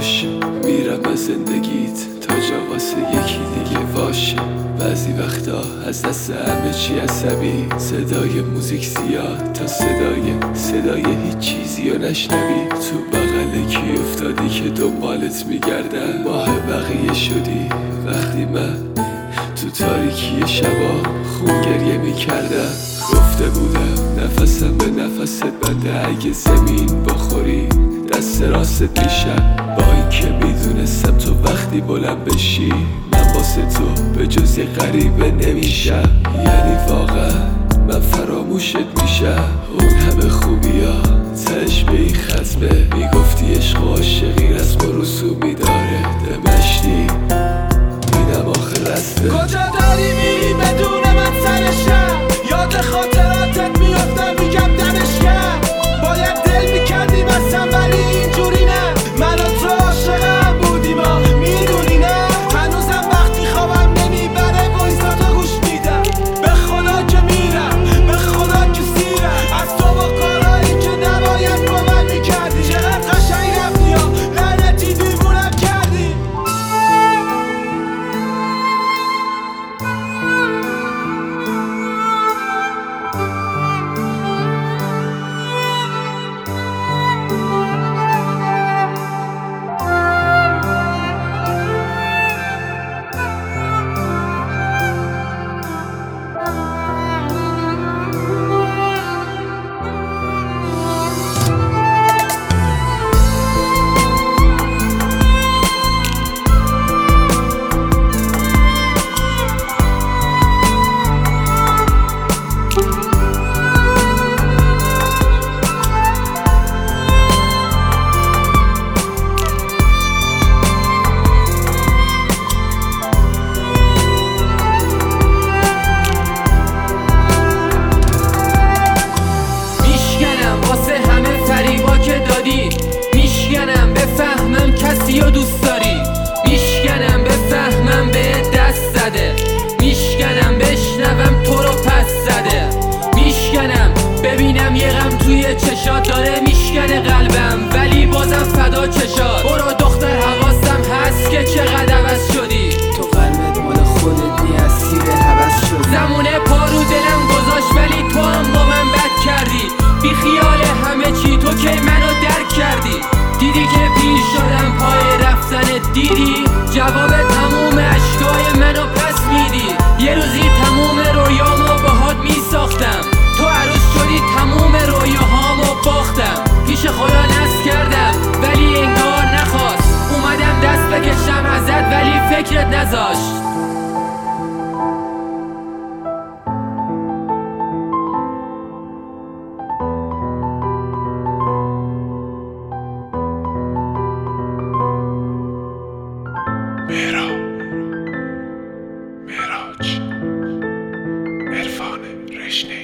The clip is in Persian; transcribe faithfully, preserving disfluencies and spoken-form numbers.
باشه. میرم از زندگیت تا جا واسه یکی دیگه باشه. بعضی وقتا از دست همه چی عصبی، صدای موزیک زیاد تا صدای صدای هیچ چیزی رو نشنوی. تو بغل کی افتادی که دنبالت میگردم؟ ماه بقیه شدی وقتی من تو تاریکی شبا خون گریه میکردم. گفته بودم نفسم به نفست بنده، اگه زمین بخوری دست راست میشم. با این که میدونستم تو وقتی بلند بشی من واسه تو به جز یه غریبه نمیشم. یعنی واقعا من فراموشت میشم. اون همه خوبیا تش به این ختمه. میگفتی عشق و عاشقی رسم و رسومی داره، دمشتی اینم آخر رسته. کجا داری میری بدون من سرشم؟ یاد خاطراتت میافتم میگم دمش کرد. باید دل میکردیم اصلا ولی اینجوری نه. من و تو عاشقم بودیم ها میدونی نه. هنوزم وقتی خوابم نمیبره وایساتو گوش میدم. به خدا که میرم به خدا که سیرم از تو با کارهایی که نباید با من میکردی. چقدر قشنگ رفتی ها لعنتی دیوونم کردی. میشکنم بفهمم کسی رو دوست داری. میشکنم بفهمم به دست زده. میشکنم بشنوم تو رو پس زده. میشکنم ببینم یه غم توی چشات داره میشکنه قلبم ولی بازم فدا چشات. برو دختر حواسم هست که چقدر عوض شدی. تو قلبت مال خودت نی اسیر هوس شدی. زمونه پارو دلم گذاشت ولی تو هم با من بد کردی. بی خیال همه چی تو که منو درک کردی. دیدی که پیر شدم پای رفتن، دیدی جواب تموم اشکای منو پس میدی. یه روزی تموم رویامو باهات میساختم، تو عروس شدی تموم رویاهامو باختم. پیش خدا نذر کردم ولی انگار نخواست. اومدم دست بکشم ازت ولی فکرت نذاشت. مهراب مهراج عرفان رشنی